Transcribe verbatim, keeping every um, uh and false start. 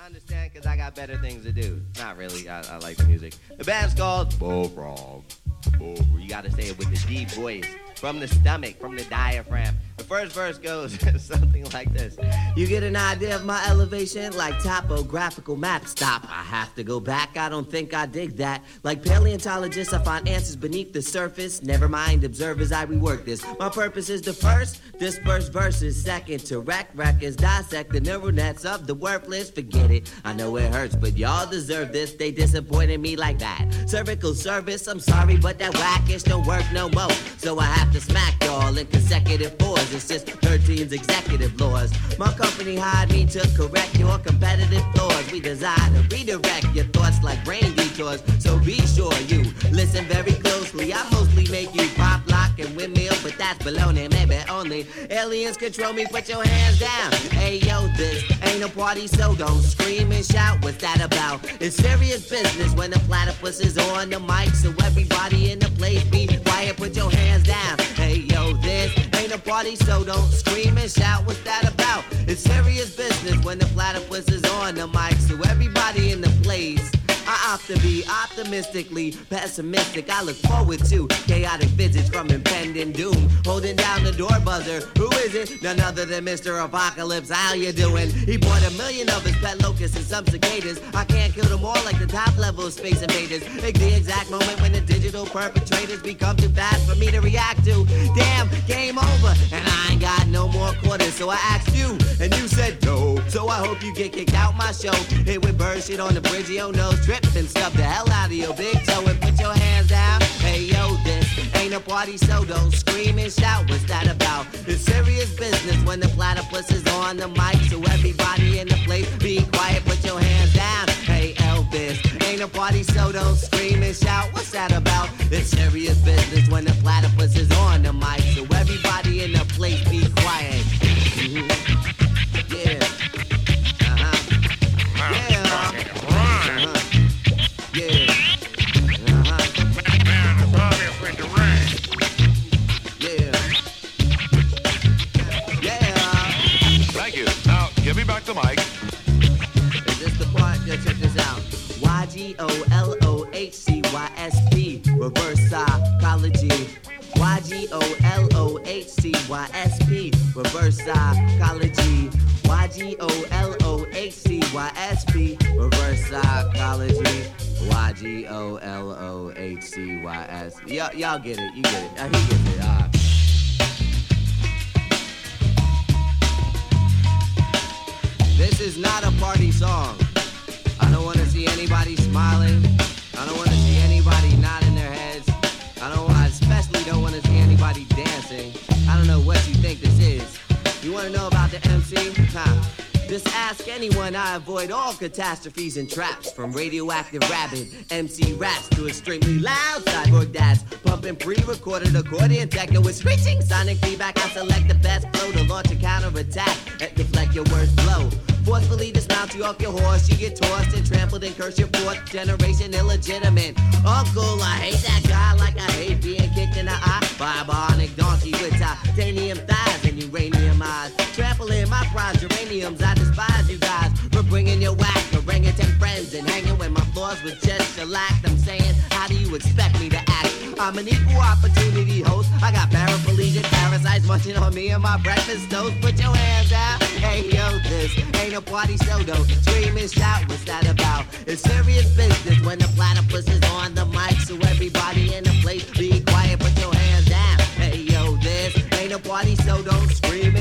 understand because I got better things to do. Not really. I, I like the music. The band's called Bullfrog. Bull. You gotta say it with the deep voice. From the stomach, from the diaphragm. The first verse goes something like this. You get an idea of my elevation like topographical map. Stop, I have to go back. I don't think I dig that. Like paleontologists, I find answers beneath the surface. Never mind, observe as I rework this. My purpose is the first, disperse verses. Second, to wreck records, dissect the neural nets of the worthless. Forget it, I know it hurts, but y'all deserve this. They disappointed me like that. Cervical service, I'm sorry, but that wackish don't work no more. So I have to smack y'all in consecutive fours. It's just thirteen's executive laws. My company hired me to correct your competitive flaws. We design to redirect your thoughts like brain detours. So be sure you listen very closely. I mostly make you pop, lock, and windmill, but that's baloney, maybe only aliens control me. Put your hands down. Hey yo, this ain't a party, so don't scream and shout. What's that about? It's serious business when the platypus is on the mic. So everybody in the place be quiet. Put your hands down. Hey yo, this ain't a party, so don't scream and shout. What's that about? It's serious business when the platypus is on the mic. So everybody in the place, I opt to be optimistically pessimistic. I look forward to chaotic visits from impending doom. Holding down the door buzzer. Who is it? None other than Mister Apocalypse. How you doing? He bought a million of his pet locusts and some cicadas. I can't kill them all like the top level of Space Invaders. Like the exact moment when the digital perpetrators become too fast for me to react to. Damn, game over, and I ain't got no more quarters. So I asked you, and you said no. So I hope you get kicked out my show. Hit with bird shit on the bridge of your nose. Trip and stuff the hell out of your big toe and put your hands down. Hey yo, this ain't a party, so don't scream and shout. What's that about? It's serious business when the platypus is on the mic. So everybody in the place, be quiet, put your hands down. Hey Elvis, ain't a party, so don't scream and shout. What's that about? It's serious business when the platypus is on the mic. So everybody in the place, be quiet. Mm-hmm. Yeah. Uh-huh. Yeah. Yeah. Uh-huh. Yeah. Yeah. Thank you. Now, give me back the mic. Is this the part? Yo, check this out. Y G O L O H C Y S P. Reverse psychology. Y G O L O H C Y S P. Reverse psychology. Y G O L O H C Y S P. Reverse psychology. Y G O L O H C Y S. Y'all, y'all get it. You get it. Uh, he gets it. Uh. This is not a party song. I don't want to see anybody smiling. I don't want to see anybody nodding their heads. I don't. I especially don't want to see anybody dancing. I don't know what you think this is. You want to know about the M C? Huh? Just ask anyone. I avoid all catastrophes and traps. From radioactive rabbit M C raps to extremely loud cyborg dads pumping pre-recorded accordion techno with screeching sonic feedback. I select the best flow to launch a counterattack and deflect your worst blow. Forcefully dismount you off your horse. You get tossed and trampled and curse your fourth generation illegitimate uncle. I hate that guy like I hate being kicked in the eye by a bionic donkey with titanium thighs and uranium eyes. Trampling my prize geraniums. I despise you guys for bringing your whack orangutan friends and hanging when my floors was just shellacked. I'm saying, how do you expect me to act? I'm an equal opportunity host. I got paraplegic parasites munching on me and my breakfast toast. Put your hands out. Hey yo, this ain't a party, so don't scream and shout. What's that about? It's serious business when the platypus is on the mic. So everybody in the place, be quiet. Put your hands down. Hey yo, this ain't a party, so don't scream